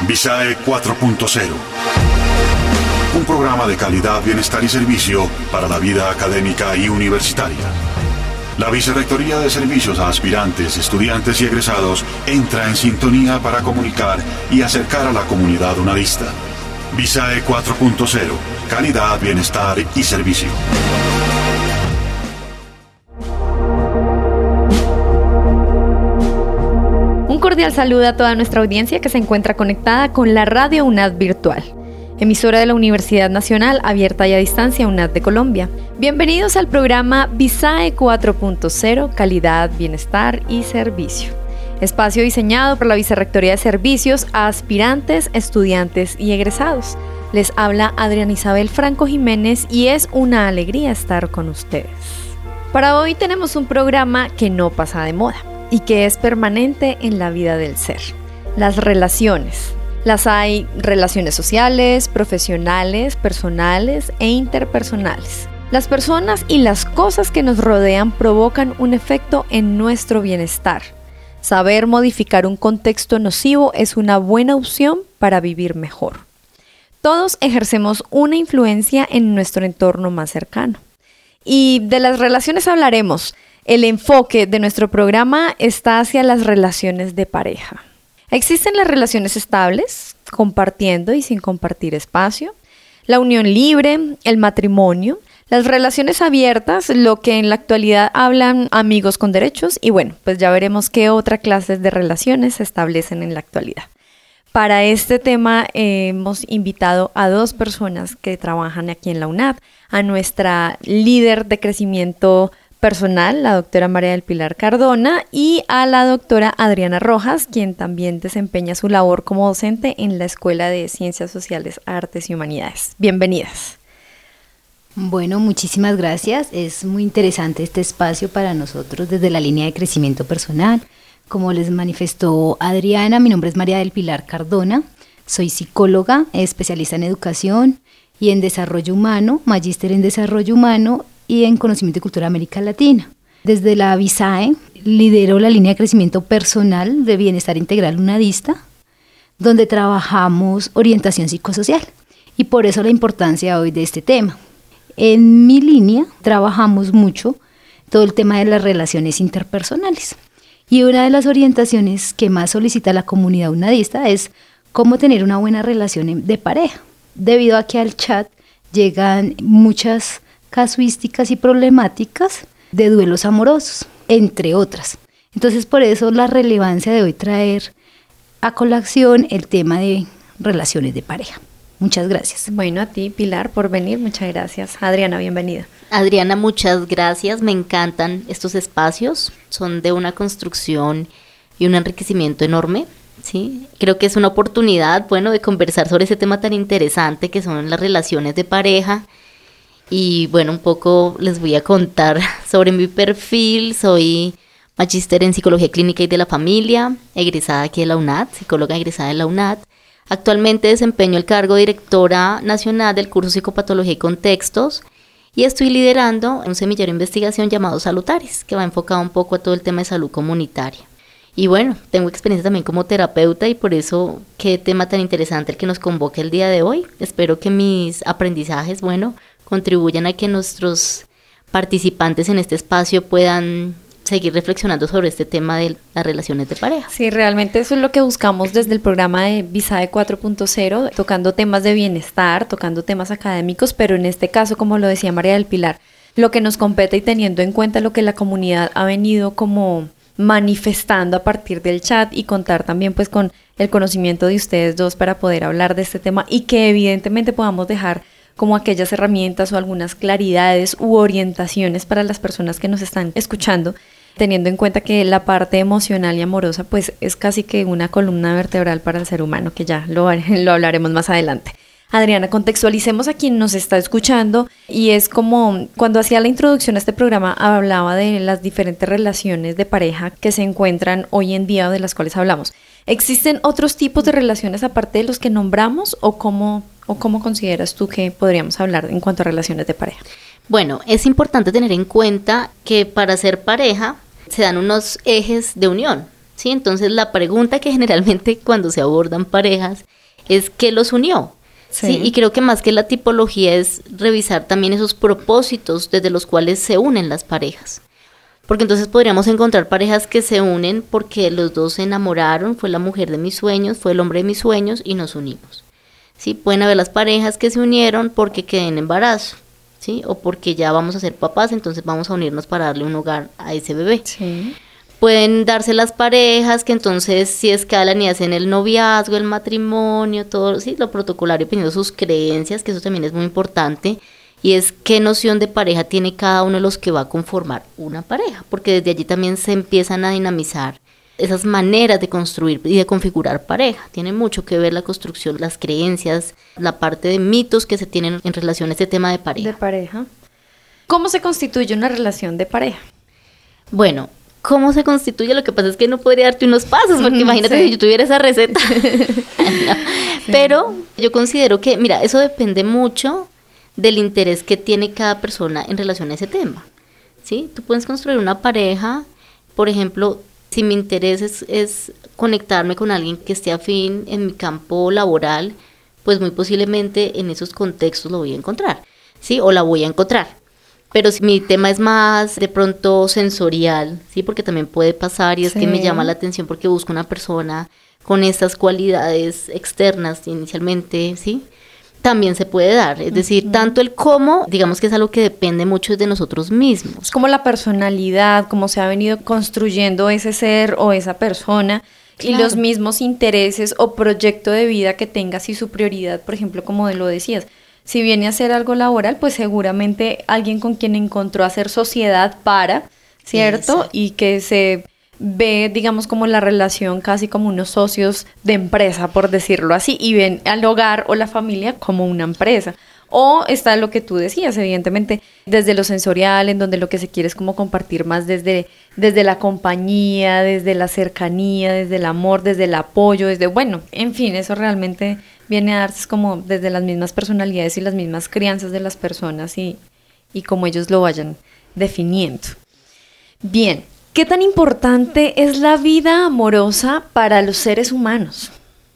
Visae 4.0. Un programa de calidad, bienestar y servicio para la vida académica y universitaria. La Vicerrectoría de Servicios a Aspirantes, Estudiantes y Egresados entra en sintonía para comunicar y acercar a la comunidad unadista. Visae 4.0. Calidad, bienestar y servicio. Un cordial saludo a toda nuestra audiencia que se encuentra conectada con la Radio UNAD Virtual, emisora de la Universidad Nacional Abierta y a Distancia UNAD de Colombia. Bienvenidos al programa Visae 4.0, Calidad, Bienestar y Servicio. Espacio diseñado por la Vicerrectoría de Servicios a Aspirantes, Estudiantes y Egresados. Les habla Adriana Isabel Franco Jiménez y es una alegría estar con ustedes. Para hoy tenemos un programa que no pasa de moda y que es permanente en la vida del ser. Las relaciones. Las hay relaciones sociales, profesionales, personales e interpersonales. Las personas y las cosas que nos rodean provocan un efecto en nuestro bienestar. Saber modificar un contexto nocivo es una buena opción para vivir mejor. Todos ejercemos una influencia en nuestro entorno más cercano. Y de las relaciones hablaremos. El enfoque de nuestro programa está hacia las relaciones de pareja. Existen las relaciones estables, compartiendo y sin compartir espacio, la unión libre, el matrimonio, las relaciones abiertas, lo que en la actualidad hablan amigos con derechos y bueno, pues ya veremos qué otras clases de relaciones se establecen en la actualidad. Para este tema hemos invitado a dos personas que trabajan aquí en la UNAD, a nuestra líder de crecimiento personal, la doctora María del Pilar Cardona, y a la doctora Adriana Rojas, quien también desempeña su labor como docente en la Escuela de Ciencias Sociales, Artes y Humanidades. Bienvenidas. Bueno, muchísimas gracias. Es muy interesante este espacio para nosotros desde la línea de crecimiento personal. Como les manifestó Adriana, mi nombre es María del Pilar Cardona, soy psicóloga, especialista en educación y en desarrollo humano, magíster en desarrollo humano y en conocimiento y cultura de América Latina. Desde la Visae lidero la línea de crecimiento personal de bienestar integral unadista, donde trabajamos orientación psicosocial y por eso la importancia hoy de este tema. En mi línea trabajamos mucho todo el tema de las relaciones interpersonales y una de las orientaciones que más solicita la comunidad unadista es cómo tener una buena relación de pareja, debido a que al chat llegan muchas casuísticas y problemáticas de duelos amorosos, entre otras. Entonces, por eso la relevancia de hoy traer a colación el tema de relaciones de pareja. Muchas gracias. Bueno, a ti, Pilar, por venir. Muchas gracias. Adriana, bienvenida. Adriana, muchas gracias. Me encantan estos espacios. Son de una construcción y un enriquecimiento enorme. ¿Sí? Creo que es una oportunidad, bueno, de conversar sobre ese tema tan interesante que son las relaciones de pareja. Y bueno, un poco les voy a contar sobre mi perfil. Soy magíster en Psicología Clínica y de la Familia, egresada aquí de la UNAD, psicóloga egresada de la UNAD. Actualmente desempeño el cargo de directora nacional del curso Psicopatología y Contextos y estoy liderando un semillero de investigación llamado Salutares, que va enfocado un poco a todo el tema de salud comunitaria. Y bueno, tengo experiencia también como terapeuta y por eso qué tema tan interesante el que nos convoca el día de hoy. Espero que mis aprendizajes, bueno, contribuyan a que nuestros participantes en este espacio puedan seguir reflexionando sobre este tema de las relaciones de pareja. Sí, realmente eso es lo que buscamos desde el programa de Visae 4.0, tocando temas de bienestar, tocando temas académicos, pero en este caso, como lo decía María del Pilar, lo que nos compete y teniendo en cuenta lo que la comunidad ha venido como manifestando a partir del chat y contar también pues con el conocimiento de ustedes dos para poder hablar de este tema y que evidentemente podamos dejar como aquellas herramientas o algunas claridades u orientaciones para las personas que nos están escuchando, teniendo en cuenta que la parte emocional y amorosa pues es casi que una columna vertebral para el ser humano, que ya lo hablaremos más adelante. Adriana, contextualicemos a quien nos está escuchando y es como cuando hacía la introducción a este programa hablaba de las diferentes relaciones de pareja que se encuentran hoy en día o de las cuales hablamos. ¿Existen otros tipos de relaciones aparte de los que nombramos o cómo consideras tú que podríamos hablar en cuanto a relaciones de pareja? Bueno, es importante tener en cuenta que para ser pareja se dan unos ejes de unión, ¿sí? Entonces la pregunta que generalmente cuando se abordan parejas es ¿qué los unió? Sí. Y creo que más que la tipología es revisar también esos propósitos desde los cuales se unen las parejas. Porque entonces podríamos encontrar parejas que se unen porque los dos se enamoraron, fue la mujer de mis sueños, fue el hombre de mis sueños y nos unimos. ¿Sí? Pueden haber las parejas que se unieron porque quedé en embarazo, ¿sí? O porque ya vamos a ser papás, entonces vamos a unirnos para darle un hogar a ese bebé. Sí. Pueden darse las parejas que entonces si escalan y hacen el noviazgo, el matrimonio, todo, sí, lo protocolario, dependiendo de sus creencias, que eso también es muy importante, y es qué noción de pareja tiene cada uno de los que va a conformar una pareja, porque desde allí también se empiezan a dinamizar esas maneras de construir y de configurar pareja. Tiene mucho que ver la construcción, las creencias, la parte de mitos que se tienen en relación a este tema de pareja. De pareja. ¿Cómo se constituye una relación de pareja? Bueno, ¿cómo se constituye? Lo que pasa es que no podría darte unos pasos, porque imagínate si yo tuviera esa receta. No. Sí. Pero yo considero que, mira, eso depende mucho del interés que tiene cada persona en relación a ese tema, ¿sí? Tú puedes construir una pareja, por ejemplo, si mi interés es conectarme con alguien que esté afín en mi campo laboral, pues muy posiblemente en esos contextos lo voy a encontrar, ¿sí? O la voy a encontrar. Pero si mi tema es más de pronto sensorial, ¿sí? Porque también puede pasar y es que me llama la atención porque busco una persona con estas cualidades externas inicialmente, ¿sí? También se puede dar, es decir, tanto el cómo, digamos que es algo que depende mucho de nosotros mismos. Es como la personalidad, cómo se ha venido construyendo ese ser o esa persona, claro. Y los mismos intereses o proyecto de vida que tengas y su prioridad, por ejemplo, como lo decías. Si viene a hacer algo laboral, pues seguramente alguien con quien encontró hacer sociedad para, ¿cierto? Exacto. Y que se ve, digamos, como la relación casi como unos socios de empresa, por decirlo así, y ven al hogar o la familia como una empresa. O está lo que tú decías, evidentemente, desde lo sensorial, en donde lo que se quiere es como compartir más desde la compañía, desde la cercanía, desde el amor, desde el apoyo, bueno, en fin, eso realmente viene a darse como desde las mismas personalidades y las mismas crianzas de las personas y como ellos lo vayan definiendo. Bien, ¿qué tan importante es la vida amorosa para los seres humanos?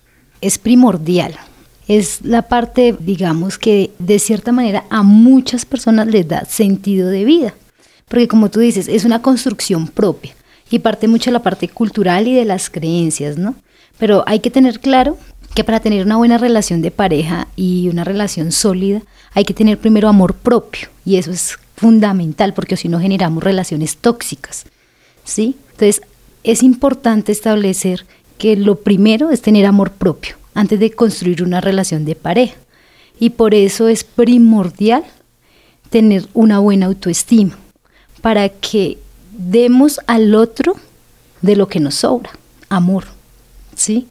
Es primordial. Es la parte, digamos, que de cierta manera a muchas personas les da sentido de vida. Porque como tú dices, es una construcción propia y parte mucho de la parte cultural y de las creencias, ¿no? Pero hay que tener claro que para tener una buena relación de pareja y una relación sólida, hay que tener primero amor propio. Y eso es fundamental porque si no generamos relaciones tóxicas, ¿sí? Entonces, es importante establecer que lo primero es tener amor propio antes de construir una relación de pareja. Y por eso es primordial tener una buena autoestima, para que demos al otro de lo que nos sobra, amor, ¿sí?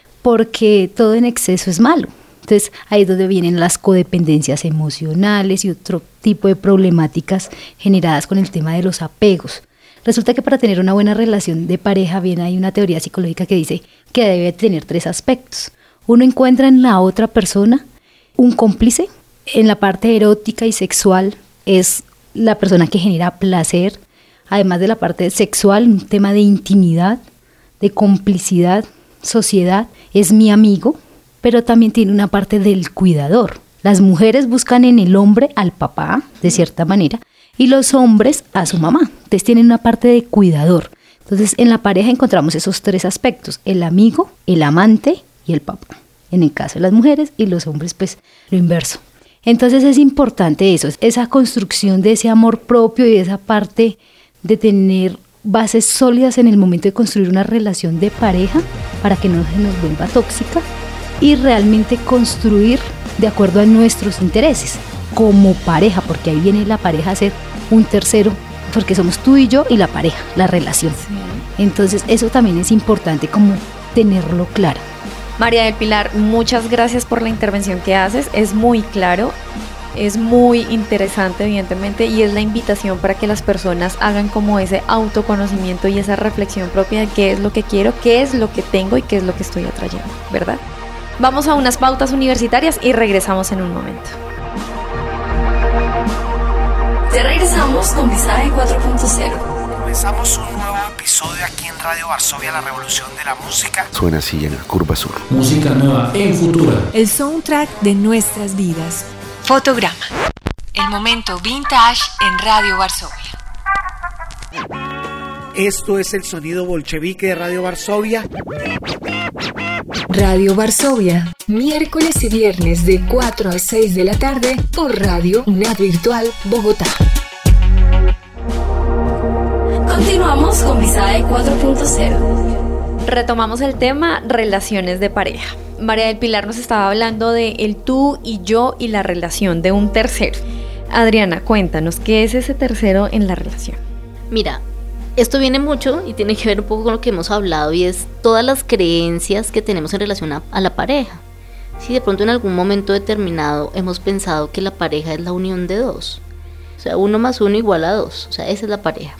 Porque todo en exceso es malo. Entonces ahí es donde vienen las codependencias emocionales y otro tipo de problemáticas generadas con el tema de los apegos. Resulta que para tener una buena relación de pareja, bien, hay una teoría psicológica que dice que debe tener 3 aspectos. Uno encuentra en la otra persona un cómplice, en la parte erótica y sexual es la persona que genera placer, además de la parte sexual, un tema de intimidad, de complicidad, sociedad, es mi amigo, pero también tiene una parte del cuidador. Las mujeres buscan en el hombre al papá, de cierta manera, y los hombres a su mamá. Entonces tienen una parte de cuidador. Entonces en la pareja encontramos esos 3 aspectos, el amigo, el amante y el papá. En el caso de las mujeres y los hombres, pues lo inverso. Entonces es importante eso, esa construcción de ese amor propio y esa parte de tener bases sólidas en el momento de construir una relación de pareja para que no se nos vuelva tóxica y realmente construir de acuerdo a nuestros intereses como pareja, porque ahí viene la pareja a ser un tercero, porque somos tú y yo y la pareja, la relación. Sí. Entonces eso también es importante como tenerlo claro. María del Pilar, muchas gracias por la intervención que haces, es muy claro, es muy interesante evidentemente y es la invitación para que las personas hagan como ese autoconocimiento y esa reflexión propia de qué es lo que quiero, qué es lo que tengo y qué es lo que estoy atrayendo, ¿verdad? Vamos a unas pautas universitarias y regresamos en un momento. Ya regresamos con Visaje 4.0. Comenzamos un nuevo episodio. episodio aquí en Radio Varsovia, la revolución de la música. Suena así en la curva sur. Música nueva en Futura. El soundtrack de nuestras vidas. Fotograma. El momento vintage en Radio Varsovia. Esto es el sonido bolchevique de Radio Varsovia. Radio Varsovia, miércoles y viernes de 4 a 6 de la tarde por Radio UNAD Virtual Bogotá. Continuamos con Visae 4.0. Retomamos el tema relaciones de pareja. María del Pilar nos estaba hablando de el tú y yo y la relación de un tercero. Adriana, cuéntanos, ¿qué es ese tercero en la relación? Mira, esto viene mucho y tiene que ver un poco con lo que hemos hablado, y es todas las creencias que tenemos en relación a la pareja. Si de pronto en algún momento determinado hemos pensado que la pareja es la unión de dos, o sea, 1 más 1 igual a 2, o sea, esa es la pareja.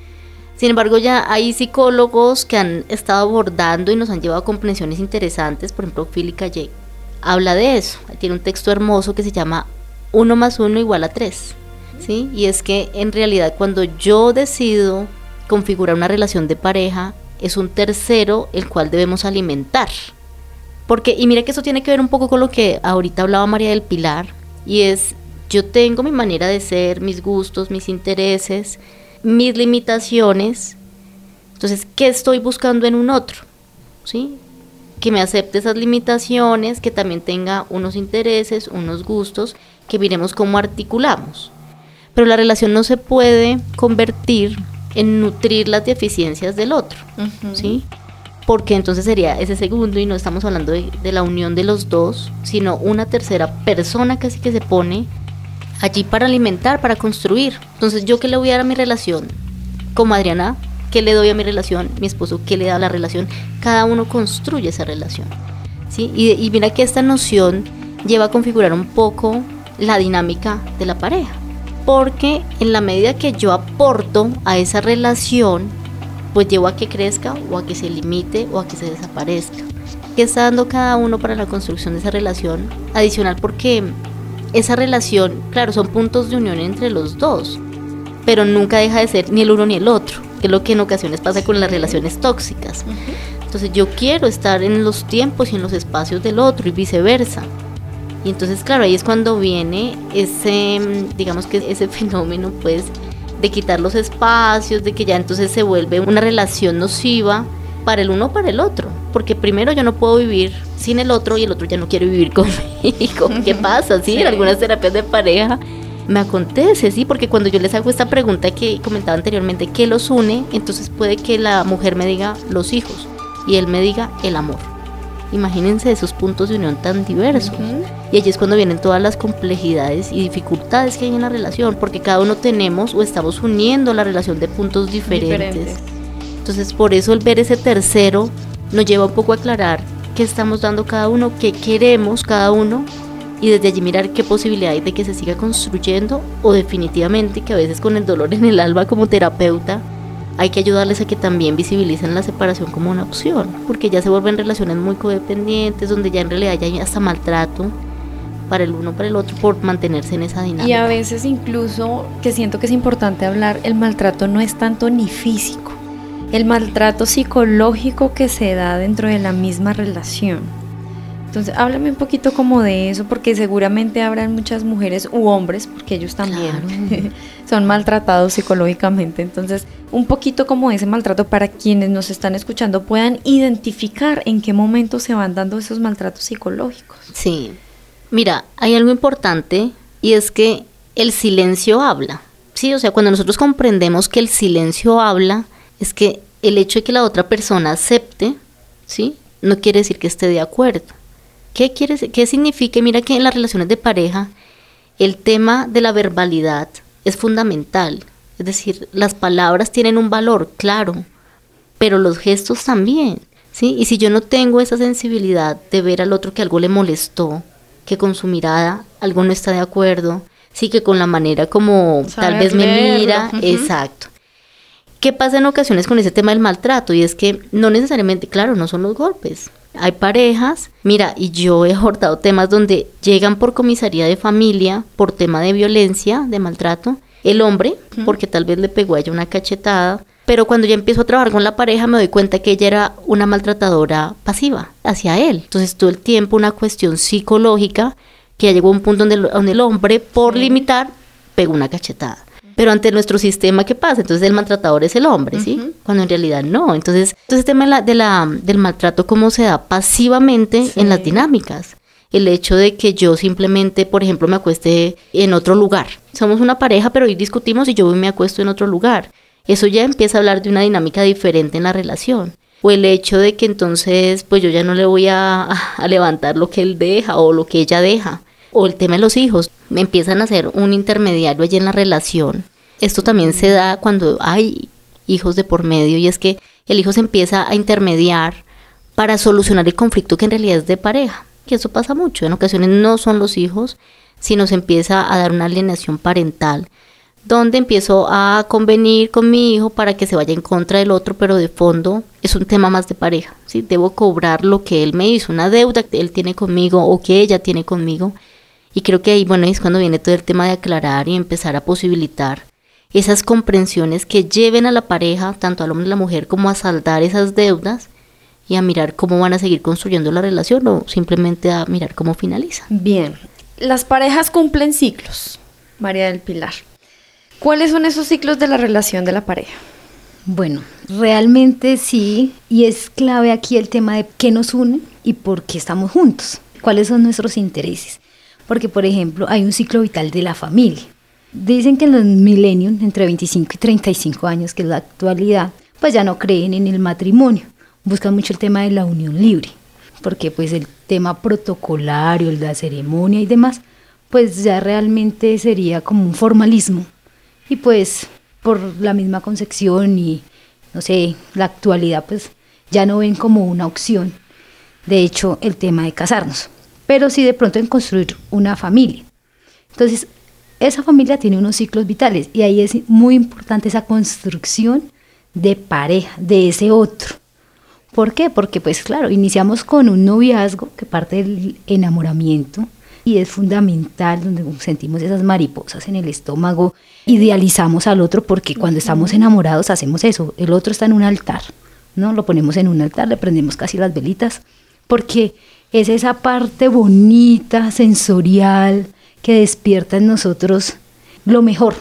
Sin embargo, ya hay psicólogos que han estado abordando y nos han llevado a comprensiones interesantes. Por ejemplo, Philip K. Dick habla de eso. Tiene un texto hermoso que se llama 1 más 1 igual a 3, ¿sí? Y es que en realidad cuando yo decido configurar una relación de pareja, es un tercero el cual debemos alimentar. Porque, y mira que eso tiene que ver un poco con lo que ahorita hablaba María del Pilar, y es, yo tengo mi manera de ser, mis gustos, mis intereses, mis limitaciones. Entonces, ¿qué estoy buscando en un otro? ¿Sí? Que me acepte esas limitaciones, que también tenga unos intereses, unos gustos, que miremos cómo articulamos. Pero la relación no se puede convertir en nutrir las deficiencias del otro, ¿sí? Porque entonces sería ese segundo, y no estamos hablando de la unión de los dos, sino una tercera persona casi que se pone allí para alimentar, para construir. Entonces, ¿yo qué le voy a dar a mi relación? Como Adriana, ¿qué le doy a mi relación? Mi esposo, ¿qué le da a la relación? Cada uno construye esa relación, ¿sí? Y mira que esta noción lleva a configurar un poco la dinámica de la pareja, porque en la medida que yo aporto a esa relación, pues llevo a que crezca o a que se limite o a que se desaparezca. ¿Qué está dando cada uno para la construcción de esa relación? Adicional, porque esa relación, claro, son puntos de unión entre los dos, pero nunca deja de ser ni el uno ni el otro, que es lo que en ocasiones pasa con las relaciones tóxicas. Entonces yo quiero estar en los tiempos y en los espacios del otro y viceversa. Y entonces, claro, ahí es cuando viene ese, digamos que ese fenómeno, pues, de quitar los espacios, de que ya entonces se vuelve una relación nociva para el uno o para el otro, porque primero yo no puedo vivir sin el otro y el otro ya no quiere vivir conmigo. ¿Qué pasa? ¿Sí? En algunas terapias de pareja me acontece, ¿sí? Porque cuando yo les hago esta pregunta que comentaba anteriormente, ¿qué los une? Entonces puede que la mujer me diga los hijos y él me diga el amor. Imagínense esos puntos de unión tan diversos. Y allí es cuando vienen todas las complejidades y dificultades que hay en la relación, porque cada uno tenemos o estamos uniendo la relación de puntos diferentes. Entonces, por eso el ver ese tercero nos lleva un poco a aclarar qué estamos dando cada uno, qué queremos cada uno, y desde allí mirar qué posibilidad hay de que se siga construyendo, o definitivamente que a veces con el dolor en el alma como terapeuta hay que ayudarles a que también visibilicen la separación como una opción, porque ya se vuelven relaciones muy codependientes, donde ya en realidad ya hay hasta maltrato para el uno, para el otro, por mantenerse en esa dinámica. Y a veces incluso, que siento que es importante hablar, el maltrato no es tanto ni físico, el maltrato psicológico que se da dentro de la misma relación. Entonces, háblame un poquito como de eso, porque seguramente habrán muchas mujeres u hombres, porque ellos también son maltratados psicológicamente. Entonces, un poquito como ese maltrato para quienes nos están escuchando puedan identificar en qué momento se van dando esos maltratos psicológicos. Sí, mira, hay algo importante, y es que el silencio habla. Sí, o sea, cuando nosotros comprendemos que el silencio habla, es que el hecho de que la otra persona acepte, ¿sí?, no quiere decir que esté de acuerdo. ¿Qué significa? Mira que en las relaciones de pareja el tema de la verbalidad es fundamental. Es decir, las palabras tienen un valor, claro, pero los gestos también, ¿sí? Y si yo no tengo esa sensibilidad de ver al otro que algo le molestó, que con su mirada algo no está de acuerdo, sí, que con la manera como tal vez me mira, exacto. ¿Qué pasa en ocasiones con ese tema del maltrato? Y es que no necesariamente, claro, no son los golpes. Hay parejas, mira, y yo he abordado temas donde llegan por comisaría de familia por tema de violencia, de maltrato, el hombre, porque tal vez le pegó a ella una cachetada, Pero cuando ya empiezo a trabajar con la pareja me doy cuenta que ella era una maltratadora pasiva hacia él. Entonces todo el tiempo una cuestión psicológica que ya llegó a un punto donde el hombre, por limitar, pegó una cachetada. Pero ante nuestro sistema, ¿qué pasa? Entonces el maltratador es el hombre, ¿sí? Cuando en realidad no. Entonces el tema del maltrato, ¿cómo se da? Pasivamente en las dinámicas. El hecho de que yo simplemente, por ejemplo, me acueste en otro lugar. Somos una pareja, pero hoy discutimos y yo me acuesto en otro lugar. Eso ya empieza a hablar de una dinámica diferente en la relación. O el hecho de que entonces, pues yo ya no le voy a levantar lo que él deja o lo que ella deja. O el tema de los hijos. Me empiezan a ser un intermediario allí en la relación. Esto también se da cuando hay hijos de por medio, y es que el hijo se empieza a intermediar para solucionar el conflicto que en realidad es de pareja. Que eso pasa mucho. En ocasiones no son los hijos, sino se empieza a dar una alienación parental, donde empiezo a convenir con mi hijo para que se vaya en contra del otro, pero de fondo es un tema más de pareja, ¿sí? Debo cobrar lo que él me hizo, una deuda que él tiene conmigo o que ella tiene conmigo. Y creo que ahí, bueno, es cuando viene todo el tema de aclarar y empezar a posibilitar esas comprensiones que lleven a la pareja, tanto al hombre y a la mujer, como a saldar esas deudas y a mirar cómo van a seguir construyendo la relación o simplemente a mirar cómo finaliza. Bien, las parejas cumplen ciclos, María del Pilar. ¿Cuáles son esos ciclos de la relación de la pareja? Bueno, realmente sí, y es clave aquí el tema de qué nos une y por qué estamos juntos, cuáles son nuestros intereses. Porque, por ejemplo, hay un ciclo vital de la familia. Dicen que en los millennials, entre 25 y 35 años, que es la actualidad, pues ya no creen en el matrimonio. Buscan mucho el tema de la unión libre, porque pues el tema protocolario, la ceremonia y demás, pues ya realmente sería como un formalismo. Y pues por la misma concepción y, no sé, la actualidad, pues ya no ven como una opción, de hecho, el tema de casarnos. Pero sí de pronto en construir una familia. Entonces, esa familia tiene unos ciclos vitales y ahí es muy importante esa construcción de pareja, de ese otro. ¿Por qué? Porque pues claro, iniciamos con un noviazgo que parte del enamoramiento y es fundamental, donde sentimos esas mariposas en el estómago, idealizamos al otro porque cuando estamos enamorados hacemos eso, el otro está en un altar, ¿no? Lo ponemos en un altar, le prendemos casi las velitas, porque es esa parte bonita, sensorial, que despierta en nosotros lo mejor.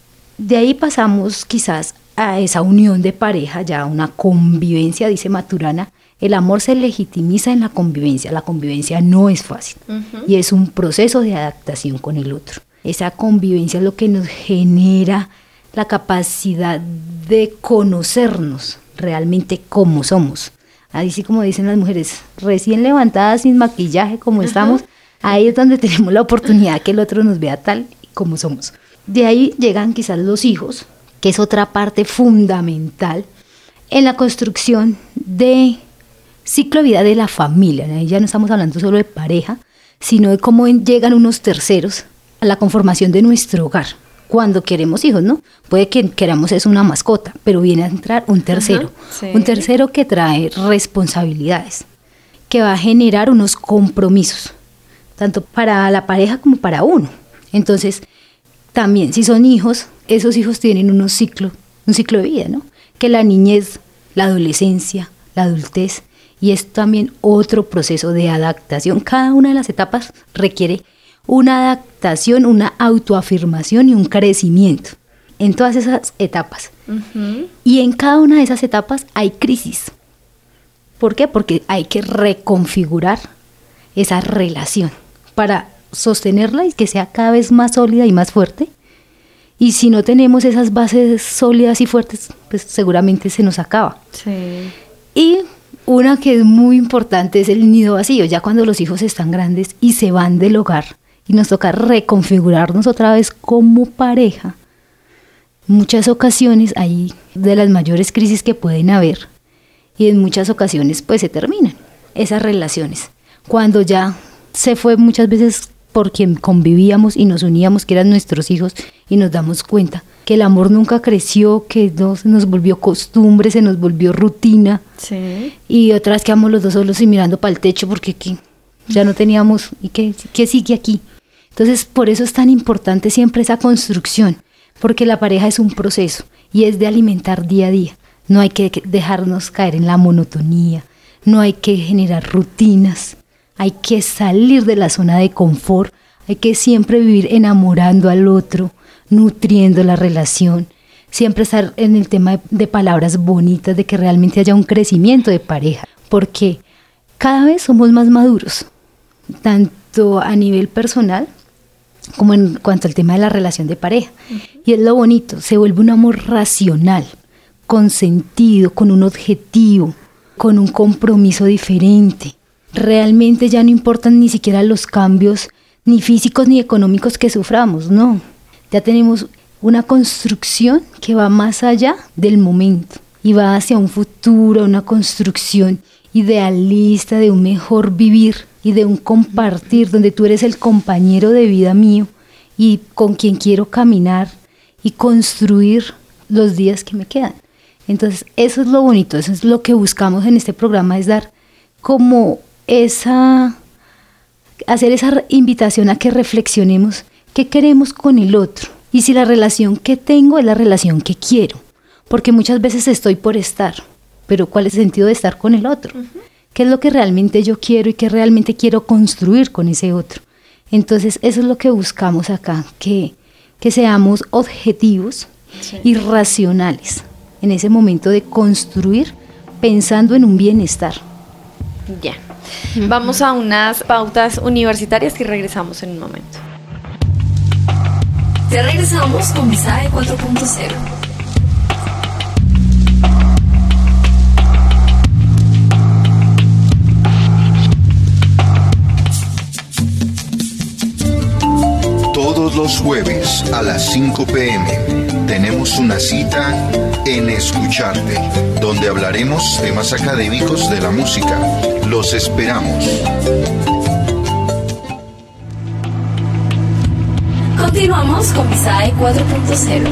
De ahí pasamos quizás a esa unión de pareja, ya una convivencia, dice Maturana. El amor se legitimiza en la convivencia no es fácil y es un proceso de adaptación con el otro. Esa convivencia es lo que nos genera la capacidad de conocernos realmente como somos. Así como dicen las mujeres, recién levantadas, sin maquillaje, como estamos, ahí es donde tenemos la oportunidad que el otro nos vea tal y como somos. De ahí llegan quizás los hijos, que es otra parte fundamental en la construcción de ciclo de vida de la familia. Ahí ya no estamos hablando solo de pareja, sino de cómo llegan unos terceros a la conformación de nuestro hogar. Cuando queremos hijos, ¿no? Puede que queramos es una mascota, pero viene a entrar un tercero. Un tercero que trae responsabilidades, que va a generar unos compromisos, tanto para la pareja como para uno. Entonces, también si son hijos, esos hijos tienen un ciclo de vida, ¿no? Que la niñez, la adolescencia, la adultez, y es también otro proceso de adaptación. Cada una de las etapas requiere una adaptación, una autoafirmación y un crecimiento en todas esas etapas. Y en cada una de esas etapas hay crisis. ¿Por qué? Porque hay que reconfigurar esa relación para sostenerla y que sea cada vez más sólida y más fuerte. Y si no tenemos esas bases sólidas y fuertes, pues seguramente se nos acaba. Y una que es muy importante es el nido vacío, ya cuando los hijos están grandes y se van del hogar y nos toca reconfigurarnos otra vez como pareja. Muchas ocasiones hay de las mayores crisis que pueden haber y en muchas ocasiones pues se terminan esas relaciones. Cuando ya se fue muchas veces por quien convivíamos y nos uníamos, que eran nuestros hijos, y nos damos cuenta que el amor nunca creció, que no, se nos volvió costumbre, se nos volvió rutina. Y otras quedamos los dos solos y mirando para el techo porque ya no teníamos, ¿y qué sigue aquí? Entonces, por eso es tan importante siempre esa construcción, porque la pareja es un proceso y es de alimentar día a día. no hay que dejarnos caer en la monotonía, no hay que generar rutinas, hay que salir de la zona de confort, hay que siempre vivir enamorando al otro, nutriendo la relación, siempre estar en el tema de palabras bonitas, de que realmente haya un crecimiento de pareja, porque cada vez somos más maduros, tanto a nivel personal como en cuanto al tema de la relación de pareja. Y es lo bonito, se vuelve un amor racional, con sentido, con un objetivo, con un compromiso diferente. Realmente ya no importan ni siquiera los cambios ni físicos ni económicos que suframos, no. Ya tenemos una construcción que va más allá del momento y va hacia un futuro, una construcción idealista de un mejor vivir y de un compartir donde tú eres el compañero de vida mío y con quien quiero caminar y construir los días que me quedan. Entonces eso es lo bonito, eso es lo que buscamos en este programa, es dar como hacer esa invitación a que reflexionemos qué queremos con el otro y si la relación que tengo es la relación que quiero, porque muchas veces estoy por estar, pero ¿cuál es el sentido de estar con el otro? ¿Qué es lo que realmente yo quiero y qué realmente quiero construir con ese otro? Entonces eso es lo que buscamos acá, que seamos objetivos y racionales en ese momento de construir pensando en un bienestar. Ya. Vamos a unas pautas universitarias y regresamos en un momento. Ya regresamos con Visae 4.0. Todos los jueves a las 5 p.m. tenemos una cita en Escucharte, donde hablaremos temas académicos de la música. Los esperamos. Continuamos con Visae 4.0.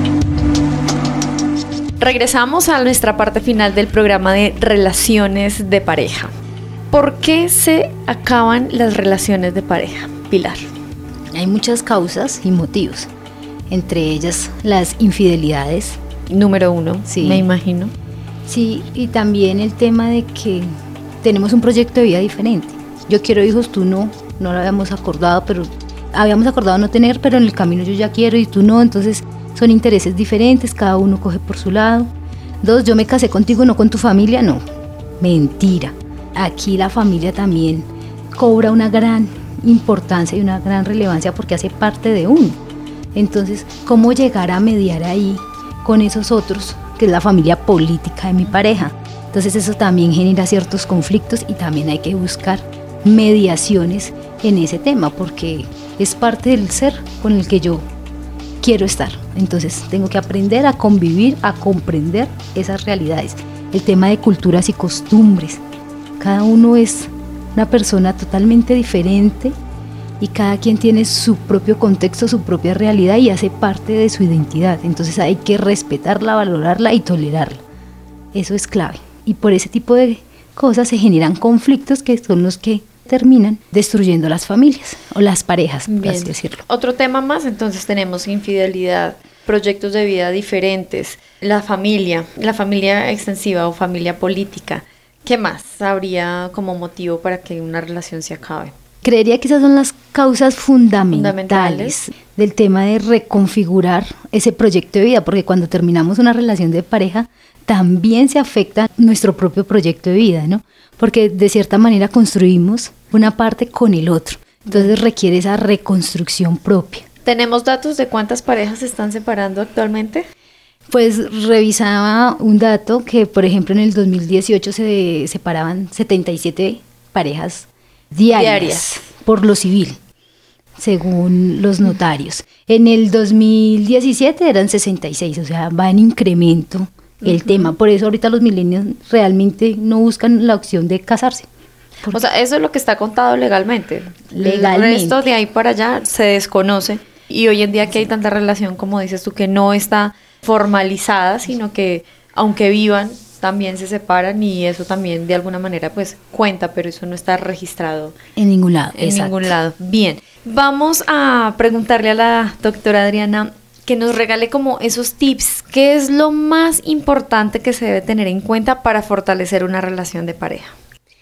Regresamos a nuestra parte final del programa de relaciones de pareja. ¿Por qué se acaban las relaciones de pareja, Pilar? Hay muchas causas y motivos, entre ellas las infidelidades. Número 1, sí, me imagino. Sí, y también el tema de que tenemos un proyecto de vida diferente. Yo quiero hijos, tú no lo habíamos acordado, pero habíamos acordado no tener, pero en el camino yo ya quiero y tú no, entonces son intereses diferentes, cada uno coge por su lado. 2, yo me casé contigo, no con tu familia, no, mentira. Aquí la familia también cobra una gran importancia y una gran relevancia porque hace parte de uno. Entonces, ¿cómo llegar a mediar ahí con esos otros, que es la familia política de mi pareja? Entonces eso también genera ciertos conflictos y también hay que buscar mediaciones en ese tema porque es parte del ser con el que yo quiero estar. Entonces tengo que aprender a convivir, a comprender esas realidades. El tema de culturas y costumbres. Cada uno es una persona totalmente diferente y cada quien tiene su propio contexto, su propia realidad y hace parte de su identidad. Entonces hay que respetarla, valorarla y tolerarla. Eso es clave. Y por ese tipo de cosas se generan conflictos que son los que terminan destruyendo las familias o las parejas, por así decirlo. Otro tema más, entonces tenemos infidelidad, proyectos de vida diferentes, la familia extensiva o familia política. ¿Qué más habría como motivo para que una relación se acabe? Creería que esas son las causas fundamentales del tema de reconfigurar ese proyecto de vida, porque cuando terminamos una relación de pareja también se afecta nuestro propio proyecto de vida, ¿no? Porque de cierta manera construimos una parte con el otro, entonces requiere esa reconstrucción propia. ¿Tenemos datos de cuántas parejas se están separando actualmente? Pues revisaba un dato que, por ejemplo, en el 2018 se separaban 77 parejas diarias por lo civil, según los notarios. En el 2017 eran 66, o sea, va en incremento el tema. Por eso ahorita los millennials realmente no buscan la opción de casarse. O sea, eso es lo que está contado legalmente. Legalmente. El resto de ahí para allá se desconoce. Y hoy en día que hay tanta relación, como dices tú, que no está formalizada, sino que aunque vivan, también se separan y eso también de alguna manera pues cuenta, pero eso no está registrado en ningún lado. En ningún lado. Bien, vamos a preguntarle a la doctora Adriana, que nos regale como esos tips. ¿Qué es lo más importante que se debe tener en cuenta para fortalecer una relación de pareja?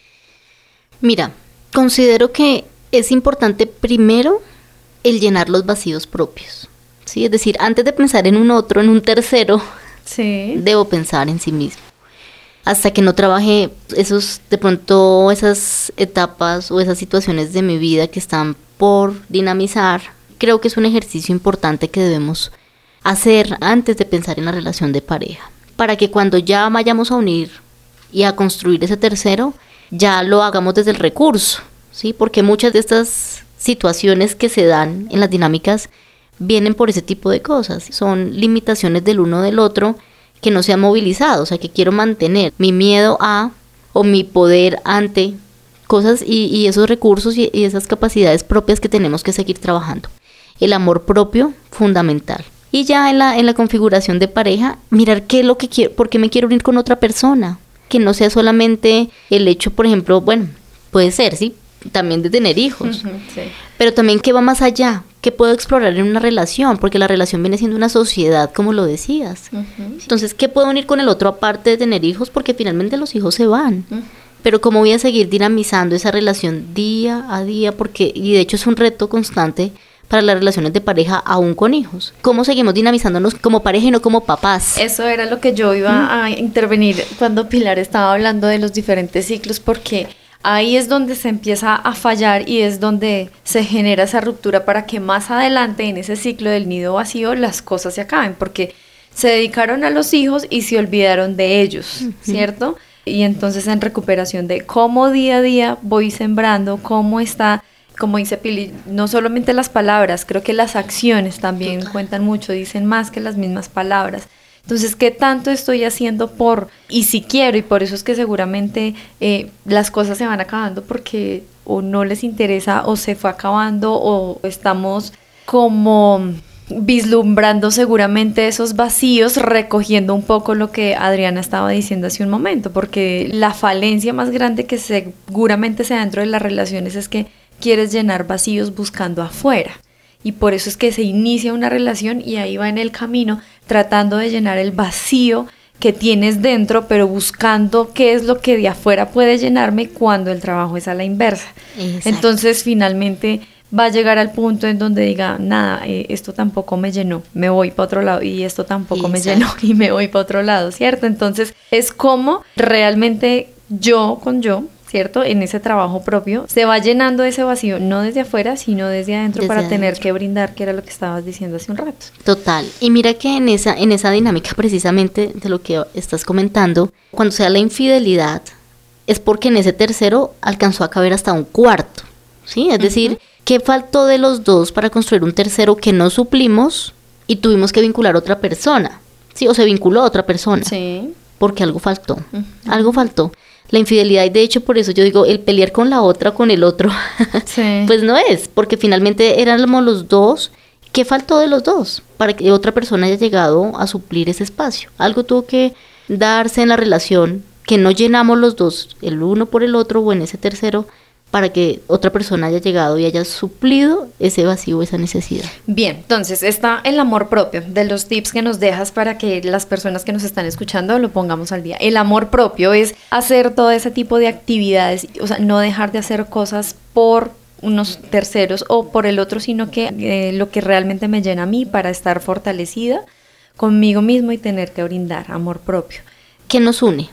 Mira, considero que es importante primero el llenar los vacíos propios, ¿sí? Es decir, antes de pensar en un otro, en un tercero, sí, debo pensar en sí mismo. Hasta que no trabaje de pronto esas etapas o esas situaciones de mi vida que están por dinamizar, creo que es un ejercicio importante que debemos hacer antes de pensar en la relación de pareja, para que cuando ya vayamos a unir y a construir ese tercero, ya lo hagamos desde el recurso, ¿sí? Porque muchas de estas situaciones que se dan en las dinámicas vienen por ese tipo de cosas, son limitaciones del uno del otro que no se han movilizado, o sea, que quiero mantener mi miedo a o mi poder ante cosas y esos recursos y esas capacidades propias que tenemos que seguir trabajando. El amor propio, fundamental. Y ya en la configuración de pareja, mirar qué es lo que quiero, por qué me quiero unir con otra persona, que no sea solamente el hecho, por ejemplo, bueno, puede ser, sí, también de tener hijos, sí, pero también qué va más allá, qué puedo explorar en una relación, porque la relación viene siendo una sociedad, como lo decías. Entonces, ¿qué puedo unir con el otro aparte de tener hijos? Porque finalmente los hijos se van. Pero cómo voy a seguir dinamizando esa relación día a día, porque, y de hecho es un reto constante para las relaciones de pareja aún con hijos. ¿Cómo seguimos dinamizándonos como pareja y no como papás? Eso era lo que yo iba a intervenir cuando Pilar estaba hablando de los diferentes ciclos, porque ahí es donde se empieza a fallar y es donde se genera esa ruptura para que más adelante en ese ciclo del nido vacío las cosas se acaben, porque se dedicaron a los hijos y se olvidaron de ellos, ¿cierto? Y entonces en recuperación de cómo día a día voy sembrando, cómo está, como dice Pili, no solamente las palabras, creo que las acciones también cuentan mucho, dicen más que las mismas palabras. Entonces, ¿qué tanto estoy haciendo y si quiero? Y por eso es que seguramente las cosas se van acabando porque o no les interesa o se fue acabando o estamos como vislumbrando seguramente esos vacíos, recogiendo un poco lo que Adriana estaba diciendo hace un momento, porque la falencia más grande que seguramente se da dentro de las relaciones es que quieres llenar vacíos buscando afuera. Y por eso es que se inicia una relación y ahí va en el camino tratando de llenar el vacío que tienes dentro, pero buscando qué es lo que de afuera puede llenarme cuando el trabajo es a la inversa. Exacto. Entonces finalmente va a llegar al punto en donde diga, nada, esto tampoco me llenó, me voy para otro lado, y esto tampoco me llenó y me voy para otro lado, ¿cierto? Entonces es como realmente yo con yo, ¿cierto? En ese trabajo propio se va llenando ese vacío, no desde afuera, sino desde adentro, tener que brindar, que era lo que estabas diciendo hace un rato. Total. Y mira que en esa dinámica precisamente de lo que estás comentando, cuando se da la infidelidad, es porque en ese tercero alcanzó a caber hasta un cuarto, ¿sí? Es decir, ¿qué faltó de los dos para construir un tercero que no suplimos y tuvimos que vincular a otra persona? ¿Sí? O se vinculó a otra persona. Sí. Porque algo faltó. Algo faltó. La infidelidad, y de hecho por eso yo digo, el pelear con la otra, con el otro, sí. Pues no es, porque finalmente éramos los dos. ¿Qué faltó de los dos para que otra persona haya llegado a suplir ese espacio? Algo tuvo que darse en la relación que no llenamos los dos, el uno por el otro o en ese tercero, para que otra persona haya llegado y haya suplido ese vacío, esa necesidad. Bien, entonces está el amor propio, de los tips que nos dejas para que las personas que nos están escuchando lo pongamos al día. El amor propio es hacer todo ese tipo de actividades, o sea, no dejar de hacer cosas por unos terceros o por el otro, sino que lo que realmente me llena a mí para estar fortalecida conmigo mismo y tener que brindar amor propio. ¿Qué nos une?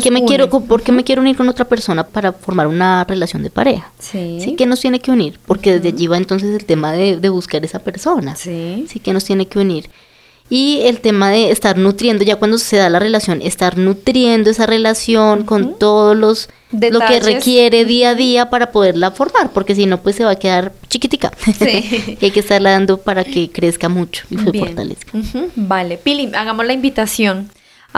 ¿Por qué me quiero unir con otra persona para formar una relación de pareja? Sí. ¿Qué nos tiene que unir? Porque desde allí va entonces el tema de buscar esa persona. Sí, ¿qué nos tiene que unir? Y el tema de estar nutriendo, ya cuando se da la relación, estar nutriendo esa relación con todos los detalles, lo que requiere día a día para poderla formar, porque si no, pues se va a quedar chiquitica. Sí. Y hay que estarla dando para que crezca mucho y se fortalezca. Vale, Pili, hagamos la invitación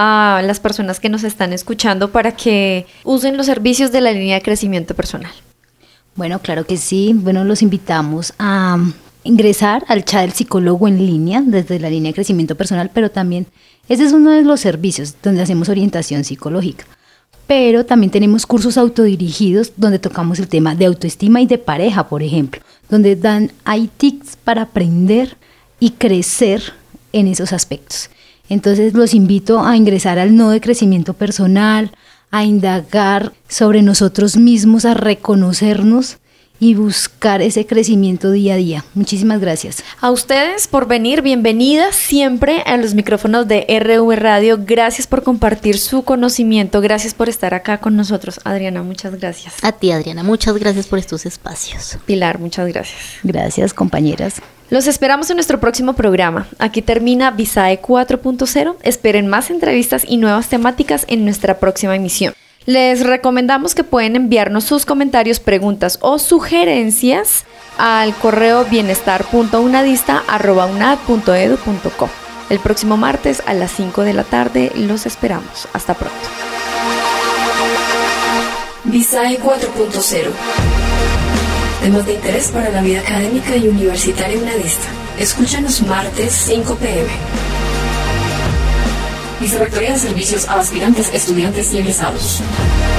a las personas que nos están escuchando para que usen los servicios de la línea de crecimiento personal. Bueno, claro que sí. Bueno, los invitamos a ingresar al chat del psicólogo en línea desde la línea de crecimiento personal, pero también ese es uno de los servicios donde hacemos orientación psicológica. Pero también tenemos cursos autodirigidos donde tocamos el tema de autoestima y de pareja, por ejemplo, donde hay tips para aprender y crecer en esos aspectos. Entonces los invito a ingresar al nodo de crecimiento personal, a indagar sobre nosotros mismos, a reconocernos y buscar ese crecimiento día a día. Muchísimas gracias. A ustedes por venir, bienvenidas siempre a los micrófonos de RV Radio. Gracias por compartir su conocimiento, gracias por estar acá con nosotros. Adriana, muchas gracias. A ti, Adriana, muchas gracias por estos espacios. Pilar, muchas gracias. Gracias, compañeras. Los esperamos en nuestro próximo programa. Aquí termina Visae 4.0. Esperen más entrevistas y nuevas temáticas en nuestra próxima emisión. Les recomendamos que pueden enviarnos sus comentarios, preguntas o sugerencias al correo bienestar.unadista@unad.edu.co. El próximo martes a las 5 de la tarde los esperamos. Hasta pronto. Visae 4.0. Temas de interés para la vida académica y universitaria unadista. Escúchanos martes 5 p.m. Vicerrectoría de Servicios a Aspirantes, Estudiantes y Egresados.